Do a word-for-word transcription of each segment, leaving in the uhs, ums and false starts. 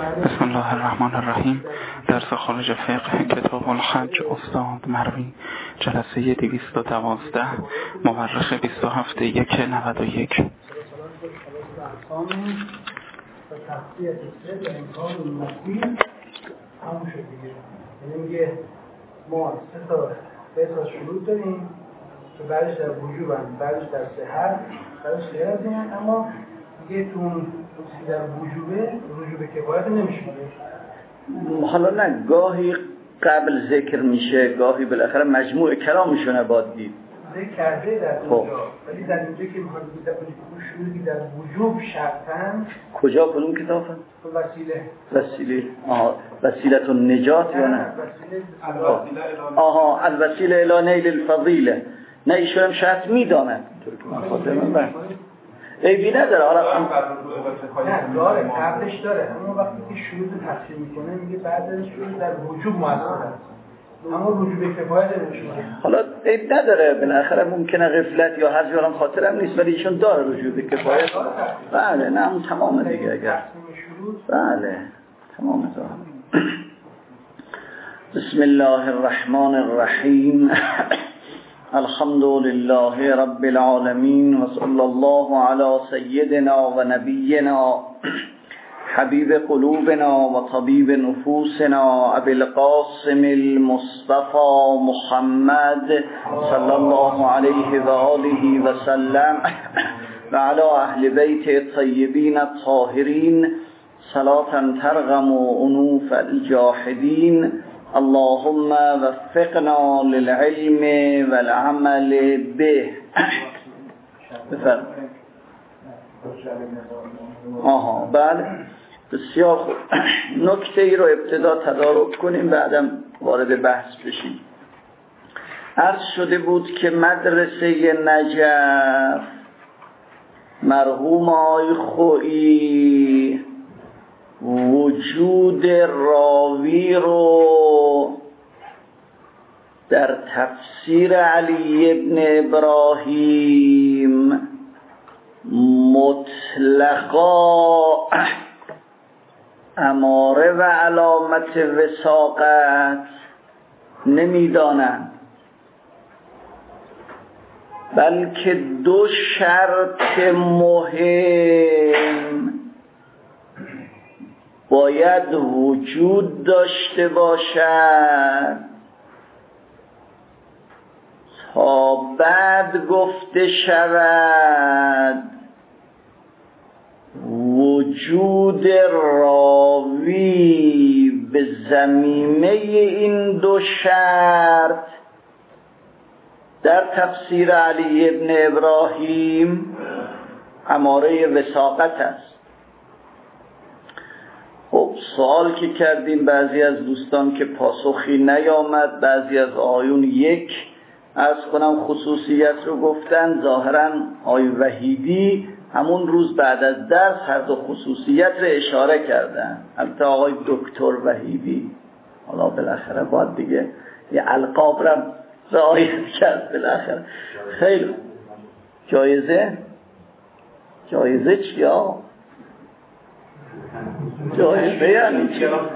بسم الله الرحمن الرحیم. درس خارج فقه کتاب الحج استاد مروی، جلسه دویست و دوازده، مورخ بیست و هفت یک نود و یک. ما سه تا سه تا شروط داریم که بعدش در وجوب هم، بعدش در صحت، بعدش غیر از این، اما دیگه تو اون چیزی در وجوبه وجوب کفایت نمیشونه. حالا نه، گاهی قبل ذکر میشه، گاهی بالاخره مجموع کلامشونه باید دید. ذکر کرده در اونجا، ولی در اینجا که میخواد بگید اون شروطی در وجوب شرطن. کجا کدوم کتابه؟ وسیله. وسیله. آها، وسیله النجات یا نه؟ وسیله. آها، الوسیله الی نیل الفضیله. نه ایشون هم شرط میداند. من خاطر من بر. عیبی نداره. حالا نه داره، قبلش داره، اما وقتی که شروط تفسیر میکنه میگه بعد از شروط در وجوب مؤثر است، اما وجوب کفایت نمیشه. حالا عیب نداره، بالاخره ممکنه غفلت یا هر جورم خاطرم نیست، ولی ایشون داره وجوب کفایت. بله، نه اون تمام دیگه اگر. بله، تمام داره. بسم الله الرحمن الرحیم. الحمد لله رب العالمین و صلی الله علی سیدنا و نبینا حبیب قلوبنا و طبیب نفوسنا ابی القاسم المصطفى محمد صلی الله علیه و آله و سلم و علی اهل بیت الطیبین الطاهرین صلاة ترغم انوف الجاحدین. اللهم وفقنا للعلم والعمل به. بفرم. آها بله، بسیار خوب. نکته ای رو ابتدا تدارک کنیم، بعدم وارد بحث بشیم. عرض شده بود که مدرسه نجف مرحوم آقای خویی وجود راوی رو در تفسیر علی ابن ابراهیم مطلقا اماره و علامت وثاقت نمیدانند، بلکه دو شرط مهم باید وجود داشته باشد تا بعد گفته شود وجود راوی به ضمیمه این دو شرط در تفسیر علی ابن ابراهیم اماره وثاقت است. خب سوال که کردیم، بعضی از دوستان که پاسخی نیامد، بعضی از آیون یک عرض کنم خصوصیت رو گفتن. ظاهراً آی وحیدی همون روز بعد از درس هر دو خصوصیت رو اشاره کردن. البته آقای دکتر وحیدی، حالا بالاخره باید دیگه یه القاب رو رعایت کرد بالاخره. خیلی جایزه جایزه چیا؟ جایزه یعنی چی؟ یعنی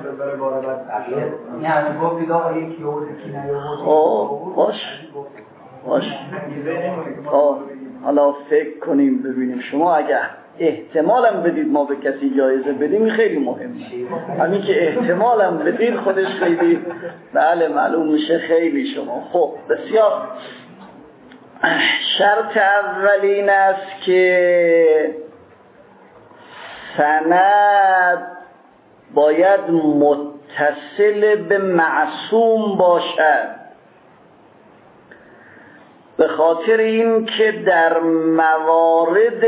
گفتید آقا یکی آورد یکی نیاورد. آه باش باش آه حالا فکر کنیم ببینیم. شما اگه احتمالم بدید ما به کسی جایزه بدیم خیلی مهمه. همین که احتمالم بدید خودش خیلی بله معلوم میشه خیلی شما. خب بسیار. شرط اولین است که سند باید متصل به معصوم باشد، به خاطر این که در موارد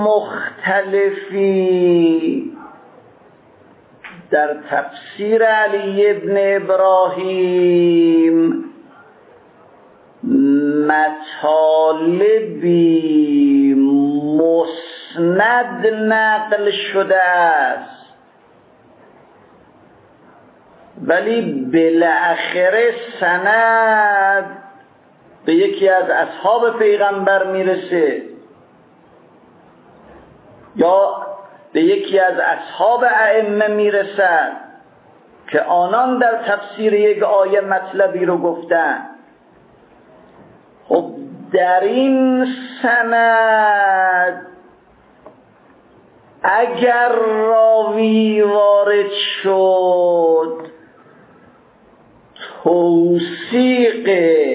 مختلفی در تفسیر علی ابن ابراهیم مطالبی مسند نقل شده است، ولی بالاخره سند به یکی از اصحاب پیغمبر میرسه، یا به یکی از اصحاب ائمه میرسد که آنان در تفسیر یک آیه مطلبی رو گفتن. خب در این سند اگر راوی وارد شد توثیق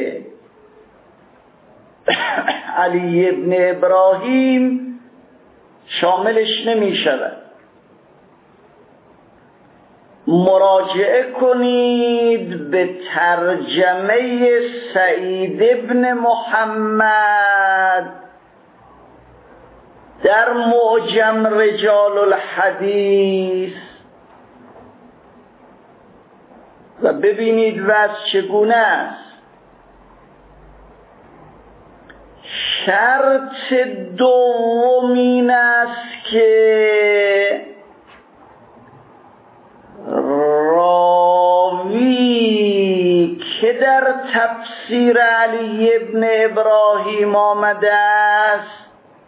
علی ابن ابراهیم شاملش نمی شود. مراجعه کنید به ترجمه سعید ابن محمد در معجم رجال الحدیث و ببینید وضع چگونه است. شرط دوم این است که راوی که در تفسیر علی ابن ابراهیم آمده است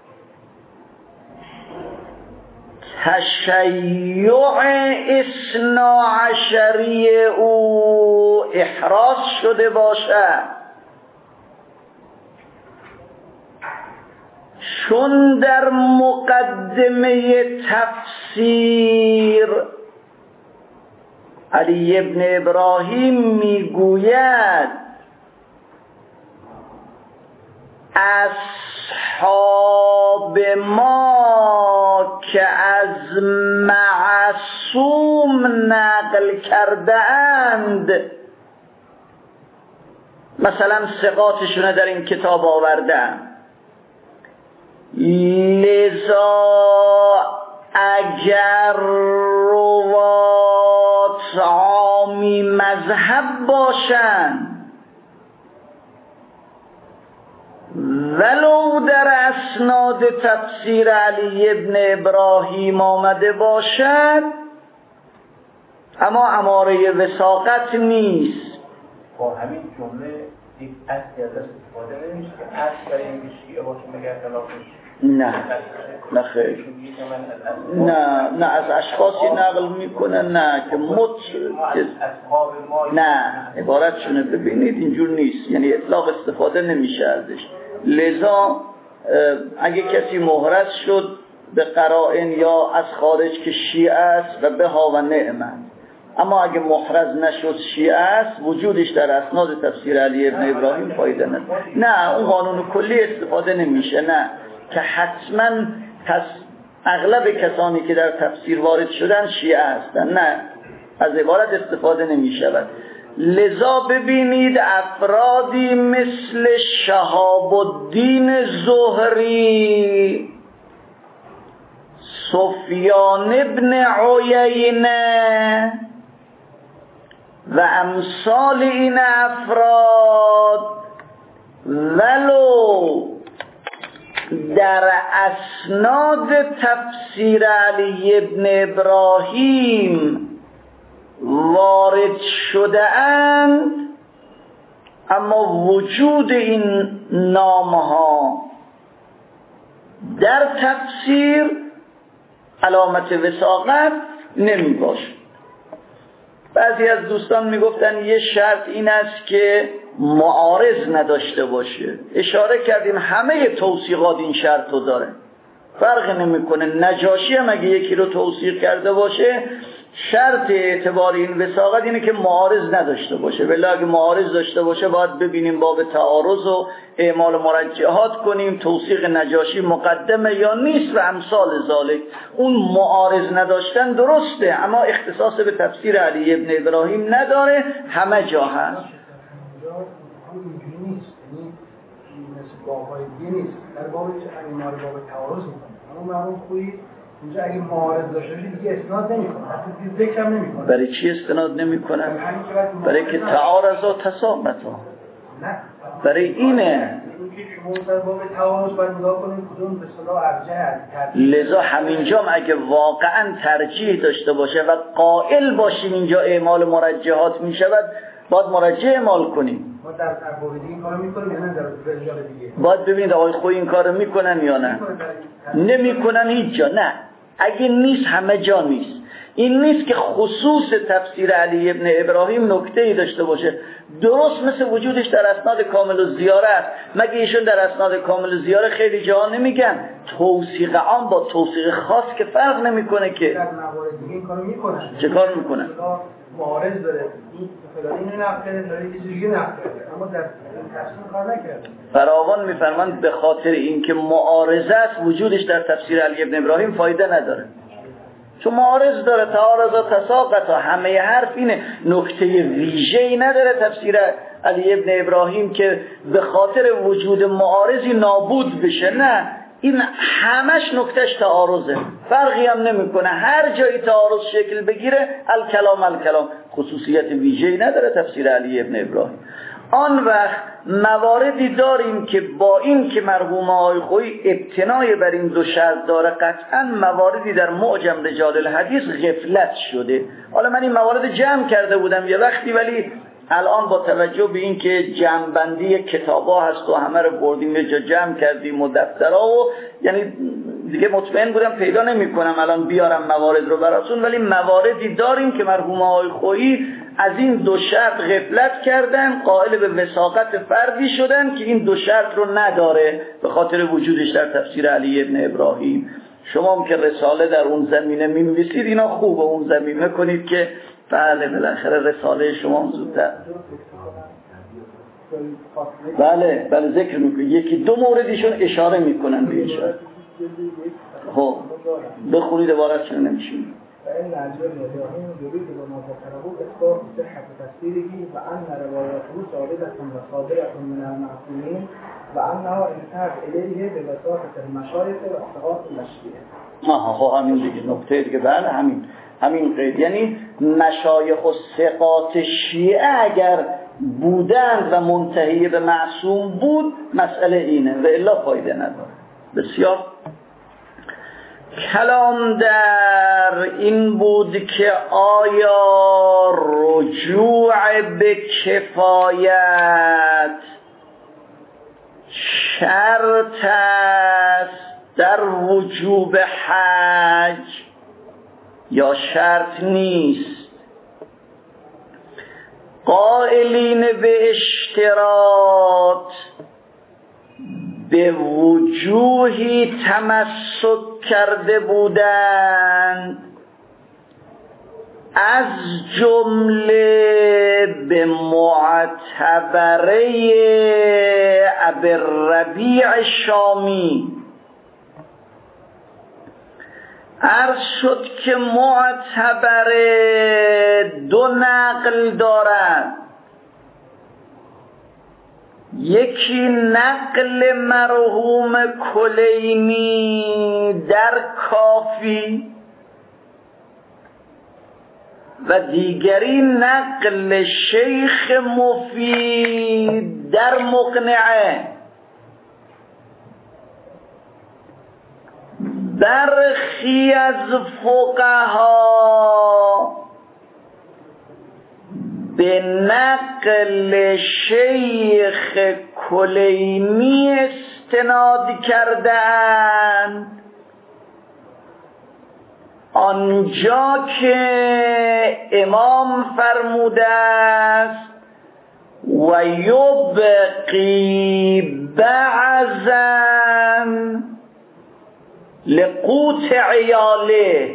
تشیع اثنا عشری او احراز شده باشد، چون در مقدمه تفسیر علی ابن ابراهیم میگوید اصحاب ما که از معصوم نقل کرده اند، مثلا ثقاتشون در این کتاب آوردن، لذا اگر روات عامی مذهب باشند ولو در اسناد تفسیر علی ابن ابراهیم آمده باشد اما اماره وثاقت نیست. با همین جمله یک اصلی ازش استفاده نمیشه که اصل برای این شیعه باشه مگر اختلافش؟ نه نه خیر، نه نه از اشخاصی نقل میکنن، نه که مت نه عبارتشونه ببینید اینجور نیست، یعنی اطلاق استفاده نمیشه ازش. لذا اگه کسی محرز شد به قرائن یا از خارج که شیعه است و به ها و نعمت، اما اگه محرز نشد شیعه است وجودش در اسناد تفسیر علی ابن ابراهیم فایده نداره. نه اون قانون کلی استفاده نمیشه، نه که حتما پس اغلب کسانی که در تفسیر وارد شدن شیعه هستن، نه از عبارت استفاده نمی شود. لذا ببینید افرادی مثل شهاب الدین زهری، سفیان ابن عیینه و امثال این افراد ولو در اسناد تفسیر علی ابن ابراهیم وارد شده اند اما وجود این نامها در تفسیر علامت وثاقت نمی باشه. بعضی از دوستان می گفتن یه شرط این است که معارض نداشته باشه. اشاره کردیم همه توثیقات این شرط رو داره، فرق نمیکنه. نجاشی هم اگه یکی رو توثیق کرده باشه شرط اعتبار این وثاقت اینه که معارض نداشته باشه، ولی اگه معارض داشته باشه باید ببینیم باب تعارض و اعمال مرجحات کنیم توثیق نجاشی مقدمه یا نیست و امثال ذالک. اون معارض نداشتن درسته اما اختصاص به تفسیر علی ابن ابراهیم نداره، همه جا هست. اینجوری نیست، یعنی مثل بابای دیگه نیست. در بابی که اگه ما رو باب تعارض میکنه اما معلوم خویی اینجا اگه معارض داشته باشه دیگه استناد نمیکنه، حتی دیگه ذکر هم نمیکنه. برای چی استناد نمیکنه؟ برای که تعارض و تسامت ها. نه برای اینه اینکه شما در باب تعارض باید نگاه کنید کدوم به اصطلاح ارجح است. لذا همینجا اگه واقعا ترجیح داشته باشه و قائل باشیم اینجا اعمال مرجحات میشود باید مرجح اعمال کنیم. ما در ابواب دیگه این کارو میکنیم یا نه در رجال دیگه؟ باید ببینید آقای خوی این کارو میکنن یا نه. نمیکنن هیچ جا، نه اگه نیست همه جا نیست. این نیست که خصوص تفسیر علی ابن ابراهیم نکته‌ای داشته باشه، درست مثل وجودش در اسناد کامل الزیاره است. مگه ایشون در اسناد کامل الزیاره خیلی جا نمیگن توثیق عام با توثیق خاص که فرق نمیکنه که در موارد دیگه این کارو میکنن. چه کار میکنن؟ معارض داره این فلان اینو نقل کرده داره یه چیزی دیگه نقل کرده اما در تفسیر کار نکرده. فراوان میفرمایند به خاطر اینکه معارضه است وجودش در تفسیر علی ابن ابراهیم فایده نداره، چون معارض داره. تعارض تساقط همه حرف اینه، نکته ویژه‌ای نداره تفسیر علی ابن ابراهیم که به خاطر وجود معارضی نابود بشه. نه، این همش نکتهش تعارضه، فرقی هم نمیکنه. هر جایی تعارض شکل بگیره الکلام الکلام، خصوصیت ویژه‌ای نداره تفسیر علی ابن ابراهیم. آن وقت مواردی داریم که با این که مرحوم آقای خویی ابتنای بر این دو شرط داره، قطعا مواردی در معجم رجال الحدیث غفلت شده. حالا من این موارد جمع کرده بودم یه وقتی، ولی الان با توجه به این که جمع‌بندی کتابا هست و همه رو بردیم یه جا جمع کردیم و دفترها و یعنی دیگه مطمئن بودم پیدا نمی کنم الان بیارم موارد رو براتون، ولی مواردی داریم که مرحوم آقای خویی از این دو شرط غفلت کردن، قائل به وثاقت فردی شدن که این دو شرط رو نداره به خاطر وجودش در تفسیر علی ابن ابراهیم. شما هم که رساله در اون زمینه می‌نویسید اینا خوبه اون زمینه کنید که بله بالاخره رساله شما زودتر بله بله ذکر میکنید. یکی دو موردیشون اشاره میکنن به اشاره. خب بخونید عبارتشون نمیشین. فإن علي بن إبراهيم يريد بما ذكره إثبات صحة تفسيره وأن روايته ثابتة وصادرة من المعصومين وأنه انتهت إليه بواسطة المشایخ واستغاث المشیخ. آها خب همین دیگه نکته دیگه بله همین همین قید، یعنی مشایخ و ثقات شیعه اگر بودند و منتهی به معصوم بود مسئله اینه و الا فایده نداره. بسیار کلام در این بود که آیا رجوع به کفایت شرط است در وجوب حج یا شرط نیست؟ قائلین به اشتراط به وجوهی تمسک کرده بودند، از جمله به معتبره ابوالربیع شامی. عرض شد که معتبره دو نقل دارد، یکی نقل مرحوم کلینی در کافی و دیگری نقل شیخ مفید در مقنعه. برخی از فقها به نقل شیخ کلینی استناد کردند، آنجا که امام فرموده است و یبقی بعضا لقوت عیاله.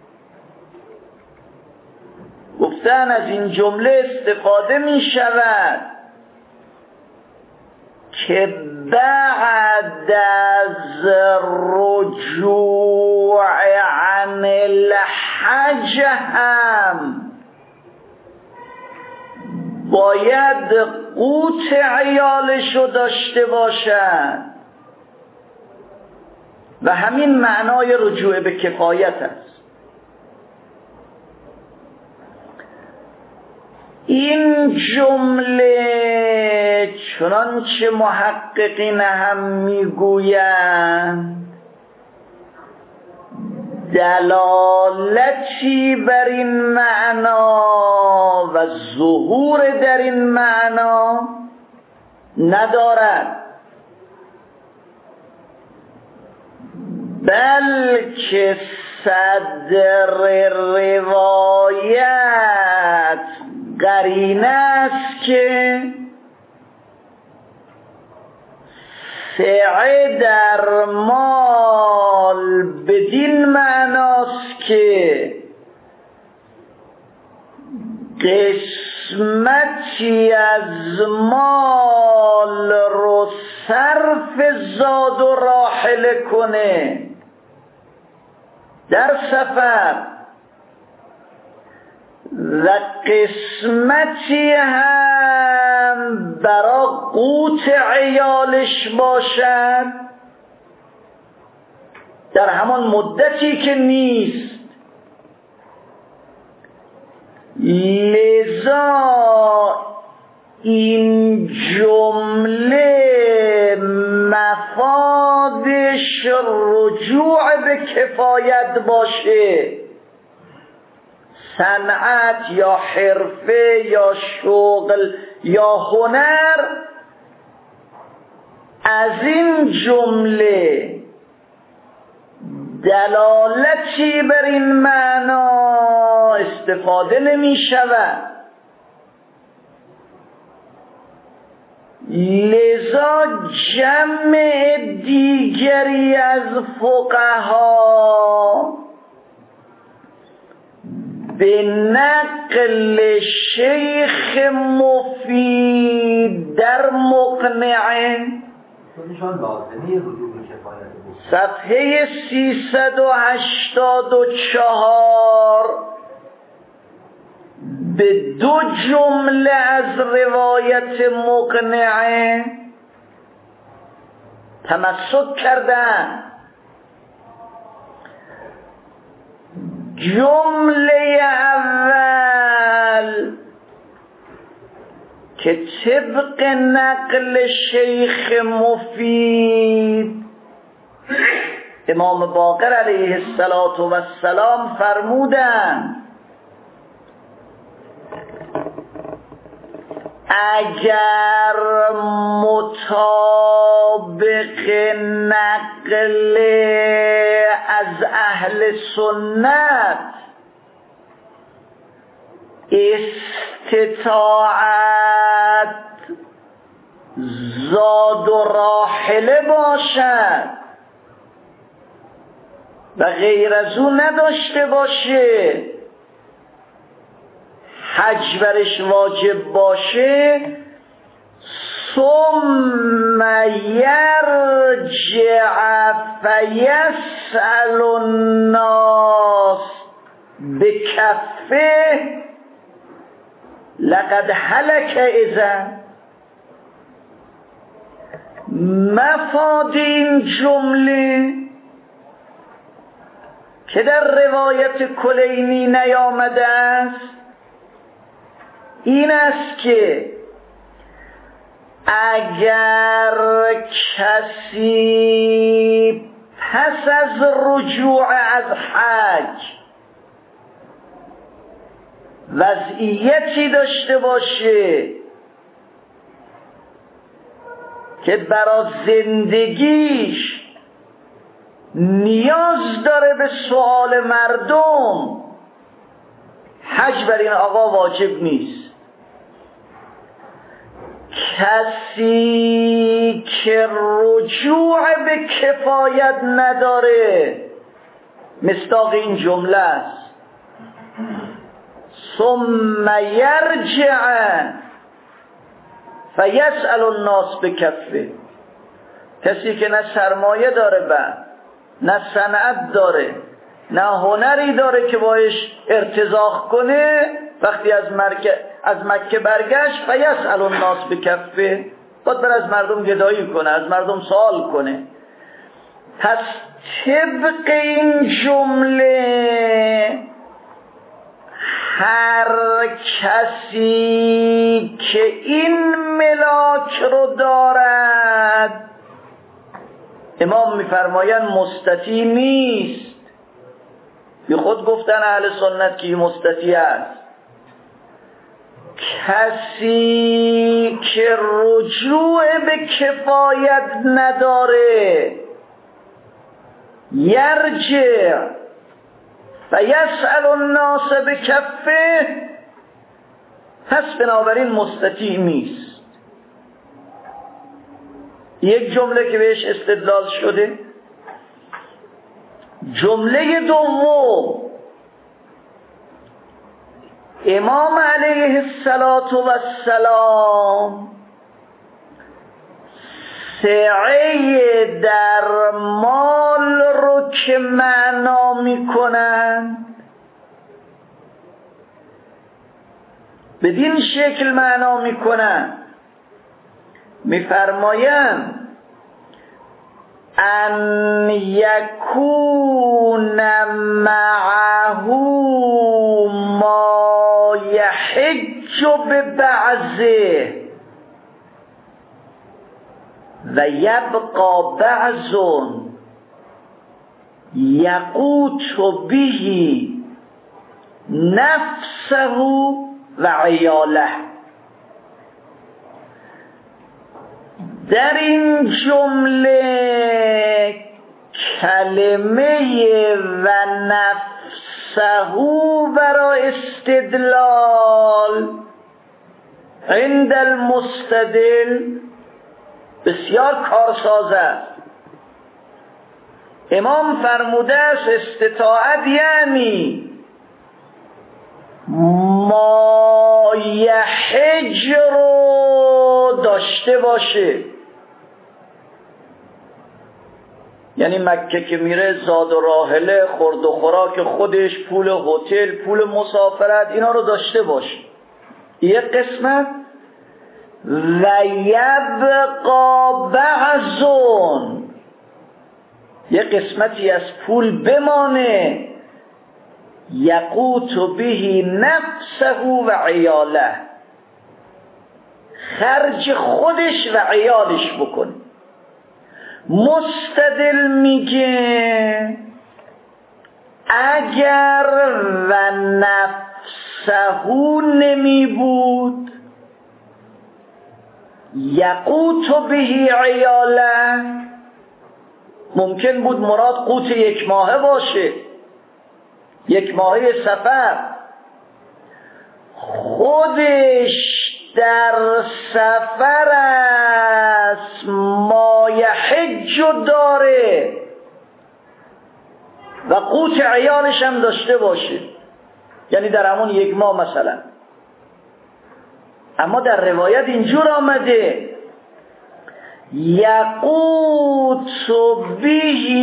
گفتن از این جمله استفاده می شود که بعد از رجوع عن الحج هم باید قوت عیالشو داشته باشد و همین معنای رجوع به کفایت است. این جمله چنانچه محققین هم میگویند دلالتی بر این معنا و ظهور در این معنا ندارد، بلکه صدر روایت قرینه است که سعه در مال بدین معناست که قسمتی از مال رو صرف زاد و راحله کنه در سفر و قسمتی هم برای قوت عیالش باشد در همان مدتی که نیست. لذا این جمله مفادش رجوع به کفایت باشه، صنعت یا حرفه یا شغل یا هنر، از این جمله دلالتی بر این معنا استفاده نمی شود. لذا جمع دیگری از فقها به نقل شیخ مفید در مقنعه صفحه سیصد و هشتاد و چهار به دو جمله از روایت مقنعه تمسک کردن. جمله اول که طبق نقل شیخ مفید امام باقر علیه السلام فرمودند اگر مطابق نقل از اهل سنت استطاعت زاد و راحله باشد و غیر از او نداشته باشه، حج برش واجب باشه، ثم یرجع فیسأل الناس بکفه لقد هلک اذن. مفاد این جمله که در روایت کلینی نیامده است این است که اگر کسی پس از رجوع از حج وضعیتی داشته باشه که برای زندگیش نیاز داره به سؤال مردم، حج بر این آقا واجب نیست. کسی که رجوع به کفایت نداره مصداق این جمله است، ثم یرجع فیسأل الناس بکفه. کسی که نه سرمایه داره بعد، نه صنعت داره، نه هنری داره که باش ارتزاق کنه، وقتی از مکه از مکه برگشت فیسأل الناس بکفه، باید بر از مردم گدایی کنه، از مردم سوال کنه. پس طبق این جمله هر کسی که این ملاک رو دارد، امام میفرمایند مستطیع نیست. بی خود گفتن اهل سنت که مستطیع است. کسی که رجوع به کفایت نداره، یرجع و یسأل الناس بکفه، پس بنابراین مستطیع نیست. یک جمله که بهش استدلال شده. جمله دوم، امام علیه السلام سعی در مال رو که معنا میکنن بدین شکل معنا میکنن، میفرمایند ان یکون معه ما یحج ببعضه و یبقى بعض یقوت به نفسه و عیاله. در این جمله کلمه و نفسه برای استدلال عند المستدل بسیار کارساز است. امام فرموده است استطاعت یعنی ما یحج رو داشته باشه، یعنی مکه که میره زاد و راحله، خورد و خوراک خودش، پول هتل، پول مسافرت، اینا رو داشته باشه. یک قسمت و یبقى بعضون، یک قسمتی از پول بمانه، یقوت به نفسه و عیاله، خرج خودش و عیالش بکنه. مستدل میگه اگر و نفسه نمی بود یقوت به عیاله، ممکن بود مراد قوت یک ماهه باشه، یک ماهه سفر، خودش در سفر است، ما یحج داره و قوت عیالش هم داشته باشه، یعنی در همون یک ماه مثلا. اما در روایت اینجور آمده یقوت به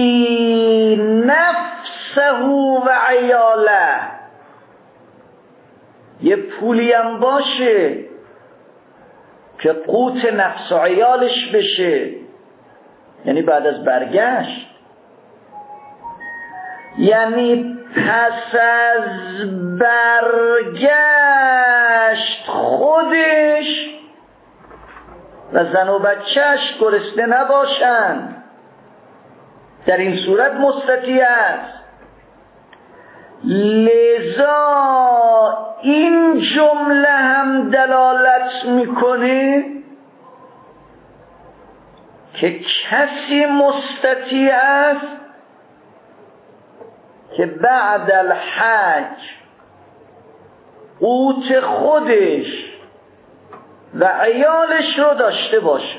نفسه و عیاله، یه پولی هم باشه که قوت نفس و عیالش بشه، یعنی بعد از برگشت، یعنی پس از برگشت خودش و زن و بچهش گرسنه نباشند. در این صورت مستطیع است. لذا این جمله هم دلالت میکنه که کسی مستطیع است که بعد الحج قوت خودش و عیالش رو داشته باشه.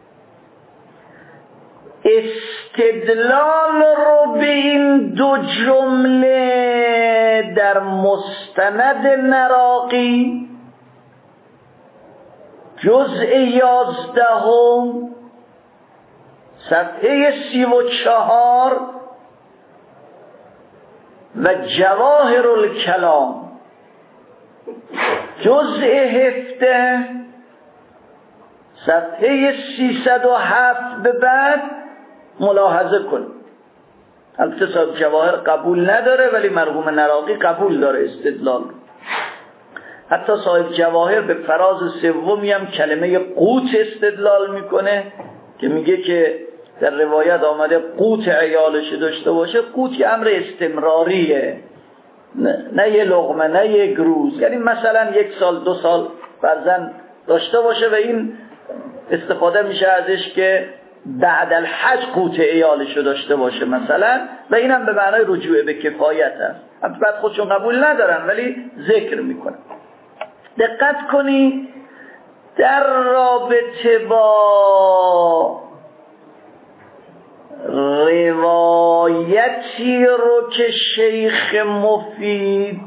استدلال رو به این دو جمله در مستند نراقی جزء یازدهم صفحه سی و چهار و جواهر الکلام جزء هفته صفحه سیصد و هفت به بعد ملاحظه کن. البته صاحب جواهر قبول نداره ولی مرحوم نراقی قبول داره استدلال. حتی صاحب جواهر به فراز سومی هم کلمه قوت استدلال میکنه که میگه که در روایت آمده قوت عیالش داشته باشه. قوت یه امر استمراریه، نه, نه یه لقمه، نه یک روز، یعنی مثلا یک سال دو سال فرزند داشته باشه و این استفاده میشه ازش که بعد الحج قوت عیالشو داشته باشه مثلا، و اینم به معنای رجوع به کفایت است. بعد خودشون قبول ندارن ولی ذکر میکنن. دقت کنی در رابطه با روایتی رو که شیخ مفید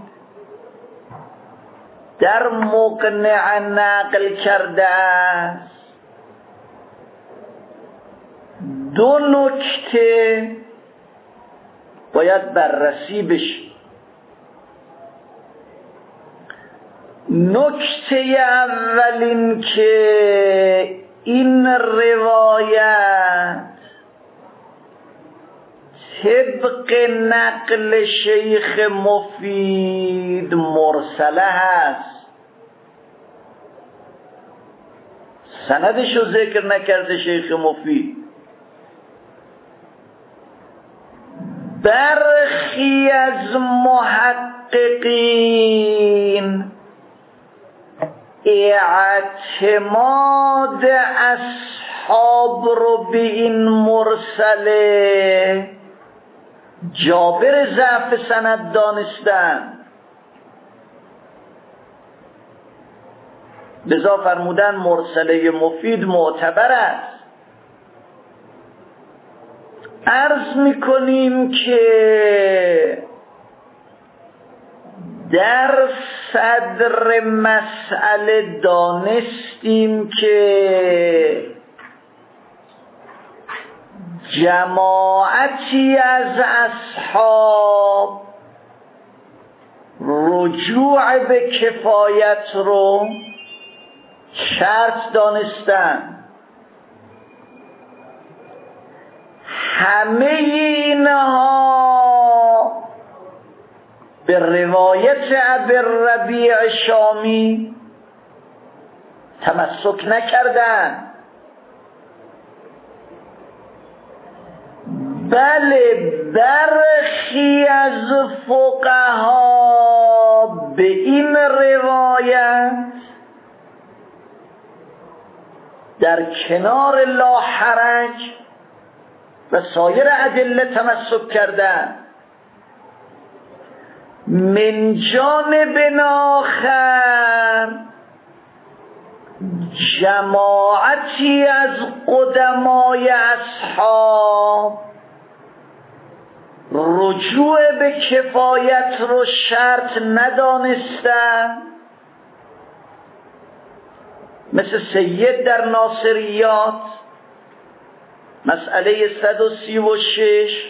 در مقنع نقل کرده است، دو نکته باید بررسی بشه. نکته اول این که این روایت طبق نقل شیخ مفید مرسله هست، سندشو ذکر نکرده شیخ مفید. برخی از محققین اعتماد اصحاب رو به این مرسله جابر ضعف سند دانستن، لذا فرمودن مرسله مفید معتبر است. عرض میکنیم که در صدر مسئله دانستیم که جماعتی از اصحاب رجوع به کفایت رو شرط دانستن. همه اینها به روایت ابوالربیع شامی تمسک نکردند، بله برخی از فقها به این روایت در کنار لا حرج و سایر ادله تمسک کردند. من جانب آخر جماعتی از قدمای اصحاب رجوع به کفایت رو شرط ندانستند، مثل سید در ناصریات مسئله صد و سی و شش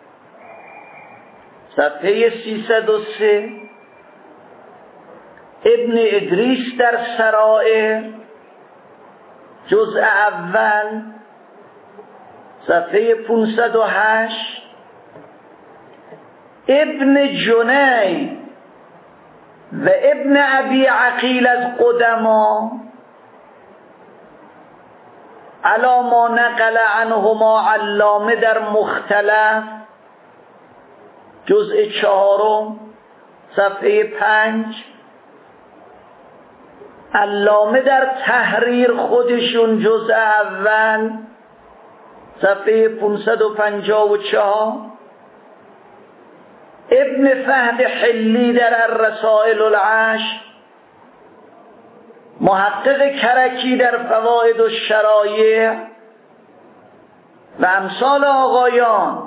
صفحه سیصد و سه، ابن ادریس در سرائر جزء اول صفحه پانصد و هشت، ابن جنی و ابن ابی عقیل از قدما علا ما نقل عنهما علامه در مختلف جزء چهارم صفحه پنج، علامه در تحریر خودشون جزء اول صفحه پانصد و پنجاه و چهار، ابن فهد حلی در الرسائل العشر، محقق کرکی در فواید الشرایع و امثال آقایان.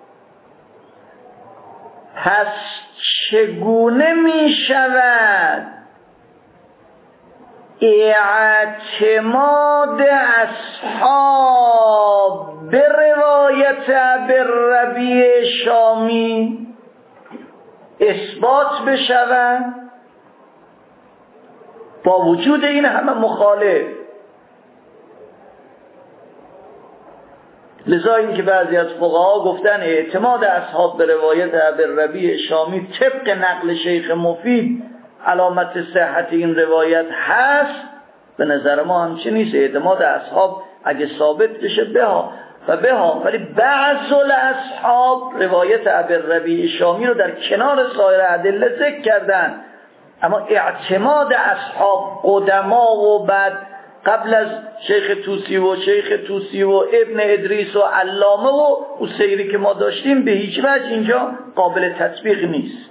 پس چگونه می شود اعتماد اصحاب به روایت ابوالربیع شامی اثبات بشود با وجود این همه مخالف؟ لذا این که بعضی از فقها گفتن اعتماد اصحاب به روایت ابوالربیع شامی طبق نقل شیخ مفید علامت صحت این روایت هست، به نظر ما همچین نیست. اعتماد اصحاب اگه ثابت بشه بها و بها، ولی بعض اصحاب روایت ابوالربیع شامی رو در کنار سایر ادله ذکر کردن، اما اعتماد اصحاب قدما و بعد قبل از شیخ طوسی و شیخ طوسی و ابن ادریس و علامه و اون سیری که ما داشتیم به هیچ وجه اینجا قابل تطبیق نیست.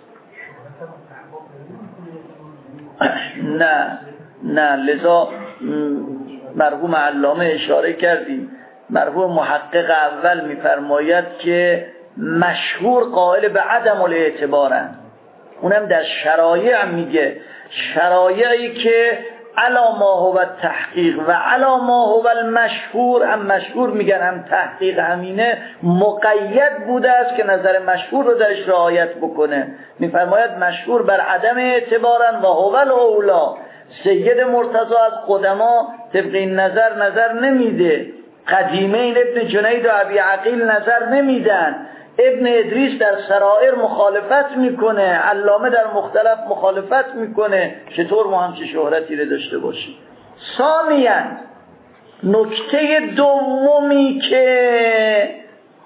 نه نه لذا مرحوم علامه اشاره کردیم، مرحوم محقق اول میفرماید که مشهور قائل به عدم الاعتبارن، اونم در شرایع میگه، شرایعی که علا ما هو تحقیق و علا ما هو المشهور، هم مشهور میگن هم تحقیق همینه، مقید بوده است که نظر مشهور رو درش رعایت بکنه. میفرماید مشهور بر عدم اعتبارن و هو الاولا. سید مرتضی از قدما طبق این نظر نظر نمیده، قدیمین ابن جنید و ابی عقیل نظر نمیدن، ابن ادریس در سرائر مخالفت میکنه، علامه در مختلف مخالفت میکنه. چطور ما همچه شهرتی رو داشته باشیم؟ ثانیاً نکته دومی که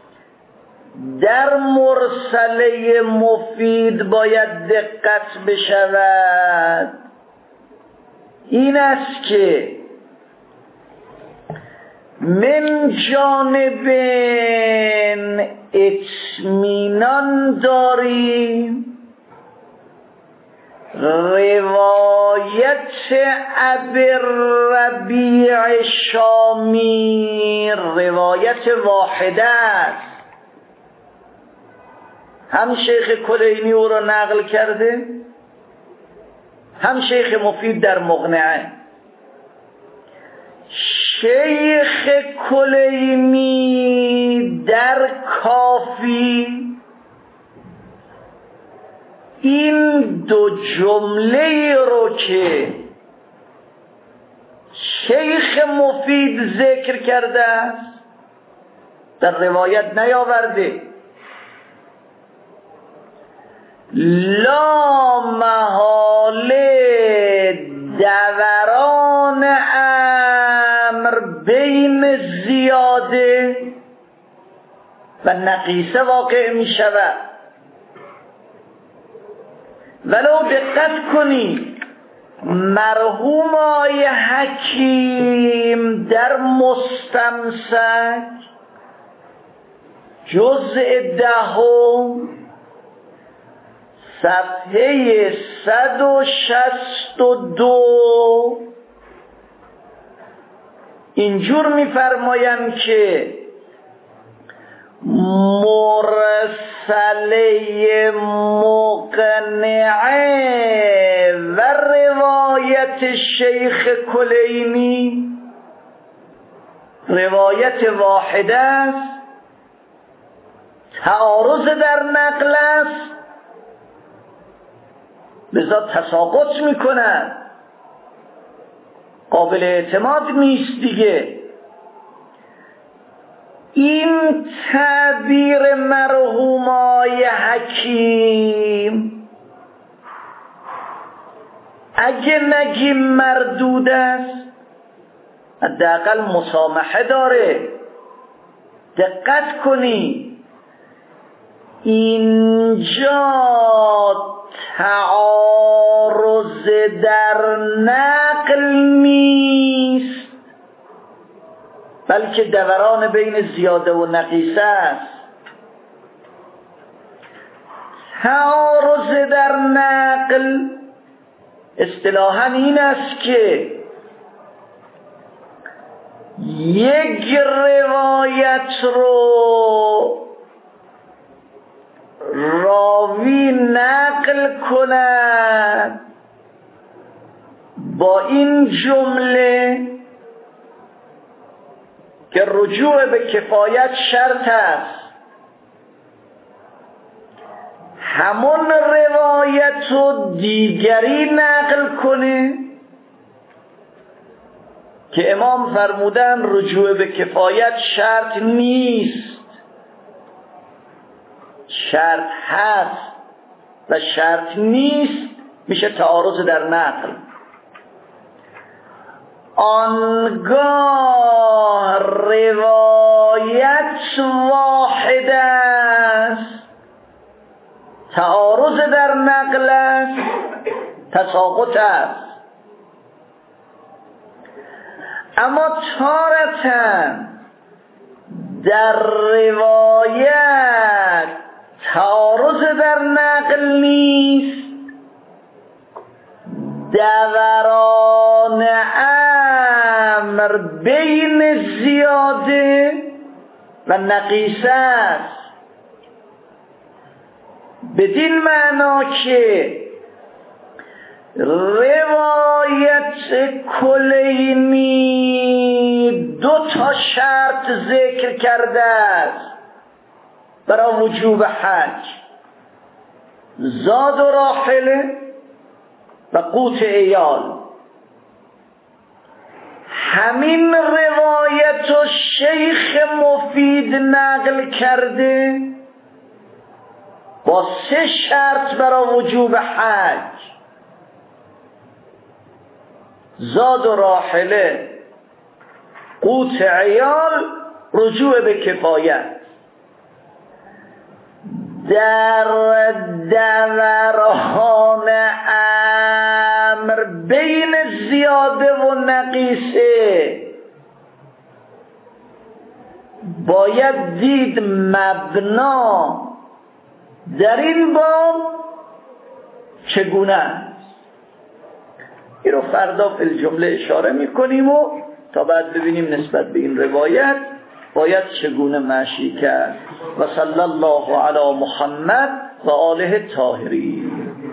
در مرسله مفید باید دقت بشود این است که من جانبین اطمینان داریم روایت ابی ربیع شامی روایت واحده است. هم شیخ کلینی او را نقل کرده، هم شیخ مفید در مقنعه. شیخ کلینی در کافی این دو جمله رو که شیخ مفید ذکر کرده است در روایت نیاورده. لا محاله دوران امر بین زیاده و نقیصه واقع می شود. ولو دقت کنید مرحوم آقای حکیم در مستمسک جزء دهم صفحه صد و شصت و دو اینجور می‌فرمایند که مرسله مقنعه و روایت شیخ کلینی روایت واحده است، تعارض در نقل است، لذا تساقط میکنن، قابل اعتماد نیست دیگه. این تعبیر مرحوم آقای حکیم اگه نگیم مردود است حداقل مسامحه داره. دقت کنی اینجا تعارض در نقل نیست بلکه دوران بین زیاده و نقیصه است. تعارض در نقل اصطلاحاً این است که یک روایت رو راوی نقل کند با این جمله که رجوع به کفایت شرط است، همون روایت رو دیگری نقل کنه که امام فرمودن رجوع به کفایت شرط نیست، شرط هست و شرط نیست میشه تعارض در نقل. آنگاه روایت واحد است، تعارض در نقل است، تساقط است. اما تارتاً در روایت تعارض در نقل نیست، دوران امر بین زیاده و نقیصه است، بدین معنا که روایت کلینی دو تا شرط ذکر کرده است برای وجوب حج: زاد و راحله و قوت عیال. همین روایت و شیخ مفید نقل کرده با سه شرط برای وجوب حج: زاد و راحله، قوت عیال، رجوع به کفایت. در دوران امر بین زیاده و نقیصه باید دید مبنا در این باب چگونه است. این رو فردا فی الجمله اشاره میکنیم و تا بعد ببینیم نسبت به این روایت باید چگونه مشی کرد. و صلی الله علی محمد و آله الطاهرین.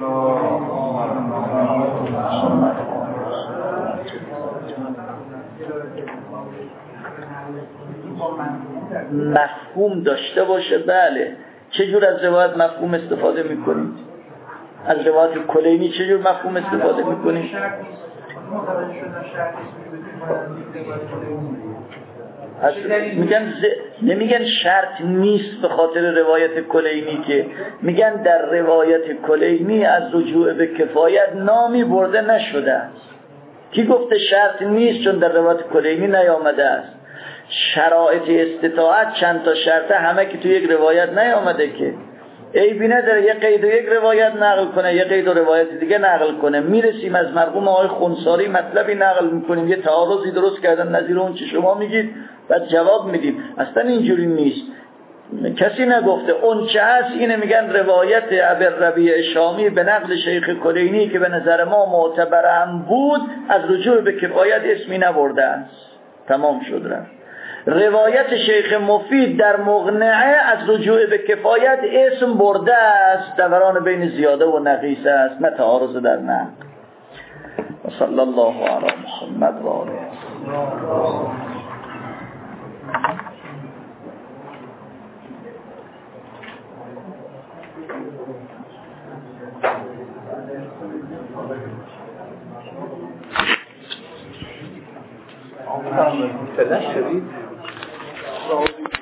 مفهوم داشته باشه. بله. چجور از روایت مفهوم استفاده میکنید؟ از روایت کلینی چجور مفهوم استفاده میکنید؟ میگن ز... نمیگن شرط نیست به خاطر روایت کلینی، که میگن در روایت کلینی از رجوع به کفایت نامی برده نشده است. کی گفته شرط نیست؟ چون در روایت کلینی نیامده است. شرایط استطاعت چند تا شرطه همه که تو یک روایت نیامده که عیبی نداره یه قید و یک روایت نقل کنه، یه قید و روایت دیگه نقل کنه. میرسیم از مرحوم آقای خنثاری مطلبی نقل میکنیم، یه تعارضی درست کردن نظیر اون چه شما میگید، بعد جواب میدیم. اصلا اینجوری نیست. کسی نگفته. اون چه هست اینه میگن روایت ابی ربیع شامی به نقل شیخ کلینی که به نظر ما معتبر هم بود از رجوع به کفایت اسمی نبرده است. تمام شد رفت. روایت شیخ مفید در مقنعه از رجوع به کفایت اسم برده است، دوران بین زیاده و نقیصه است، نه تعارض در نقل. و صلی الله علی محمد و آله. آمدن شدید